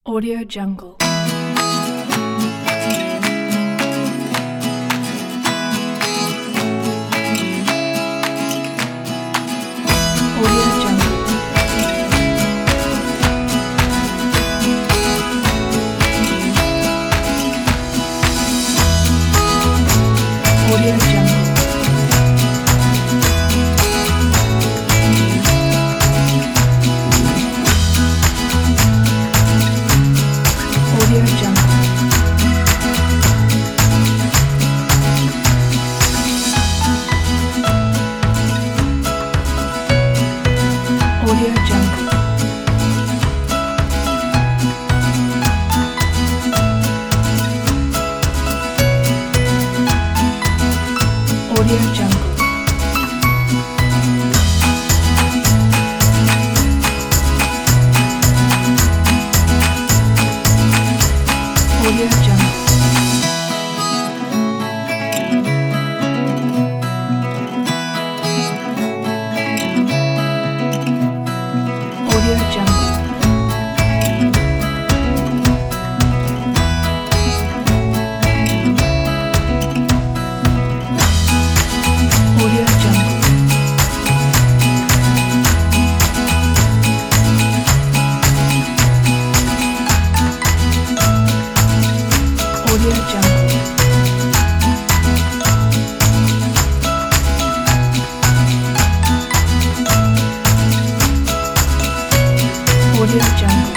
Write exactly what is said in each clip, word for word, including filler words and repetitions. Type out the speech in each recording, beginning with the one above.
Audio Jungle. Audio Jungle. Audio Jungle. Audio Jungle. Audio Jungle. Audio Jungle. Audio Jungle. Audio Jungle. Audio Jungle. Audio Jungle. Audio Jungle.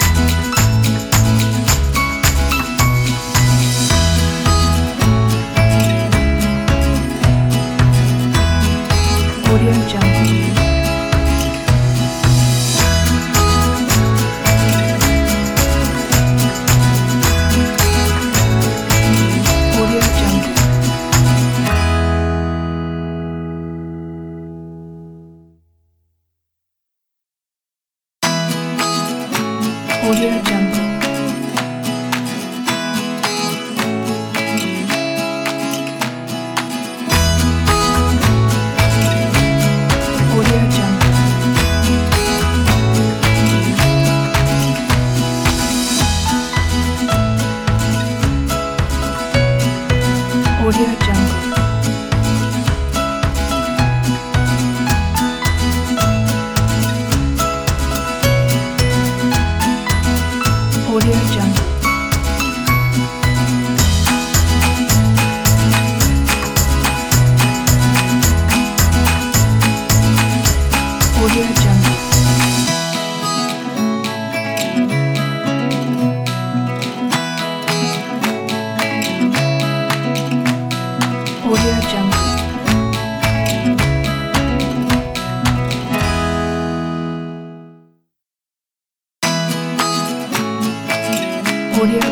Audio Jungle. Audio Jungle. Audio Jungle. Audio Jungle. Audio Jungle. Audio Jungle. Audio Jungle. Audio Jungle. Audio